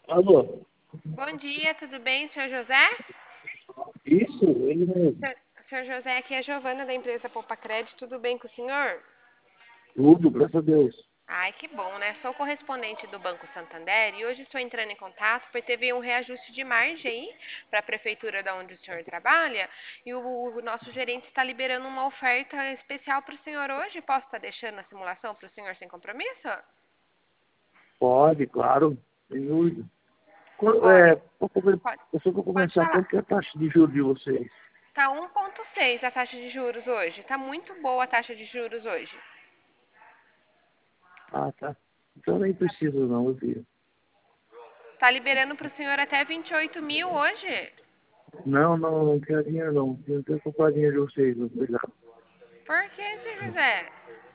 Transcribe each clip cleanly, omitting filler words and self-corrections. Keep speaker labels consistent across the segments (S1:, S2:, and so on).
S1: Alô?
S2: Bom dia, tudo bem, senhor José?
S1: Isso, ele mesmo.
S2: Senhor José, aqui é a Giovana da empresa Poupa Crédito, tudo bem com o senhor?
S1: Tudo, graças a Deus.
S2: Ai, que bom, né? Sou correspondente do Banco Santander e hoje estou entrando em contato porque teve um reajuste de margem aí para a prefeitura da onde o senhor trabalha e o nosso gerente está liberando uma oferta especial para o senhor hoje. Posso estar deixando a simulação para o senhor sem compromisso?
S1: Pode, claro, sem dúvida.
S2: Olha, pode,
S1: Eu só vou
S2: pode
S1: começar,
S2: falar.
S1: qual que é a taxa de juros de vocês?
S2: Tá 1,6 a taxa de juros hoje. Tá muito boa a taxa de juros hoje.
S1: Ah, tá. Então nem preciso não, eu vi.
S2: Tá liberando para o senhor até 28 mil hoje?
S1: Não quero dinheiro não. Eu quero comprar dinheiro de vocês, obrigado.
S2: Por que, senhor José?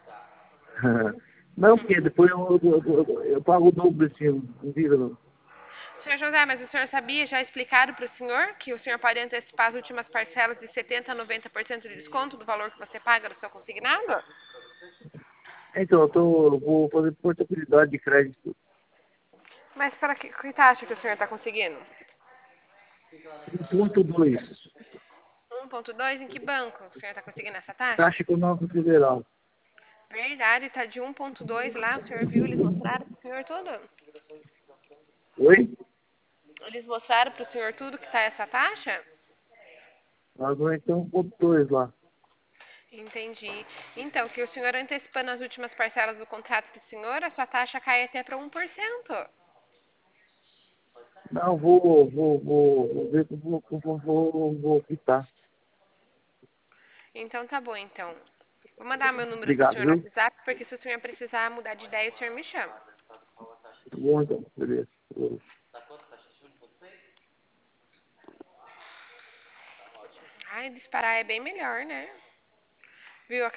S1: Não, porque depois eu pago o dobro desse ano, não vira não.
S2: Senhor José, mas o senhor sabia, já explicaram para o senhor que o senhor pode antecipar as últimas parcelas de 70% a 90% de desconto do valor que você paga no seu consignado?
S1: Então, eu vou fazer portabilidade de crédito.
S2: Mas para que taxa que o senhor está conseguindo?
S1: 1,2.
S2: 1,2 em que banco o senhor está conseguindo essa taxa?
S1: Taxa Econômica Federal.
S2: Verdade, tá de 1,2 lá, o senhor viu, eles mostraram para o senhor tudo?
S1: Oi?
S2: Eles mostraram para o senhor tudo que tá essa taxa?
S1: Agora então 1,2 lá.
S2: Entendi. Então, que o senhor antecipando as últimas parcelas do contrato do senhor, a sua taxa cai até para 1%.
S1: Não, vou ver que vou quitar.
S2: Então tá bom, então. Vou mandar meu número pro
S1: Obrigado,
S2: senhor no
S1: viu?
S2: WhatsApp, porque se o senhor precisar mudar de ideia, o senhor me chama.
S1: Tá bom, então, beleza.
S2: Ai, disparar é bem melhor, né? Viu?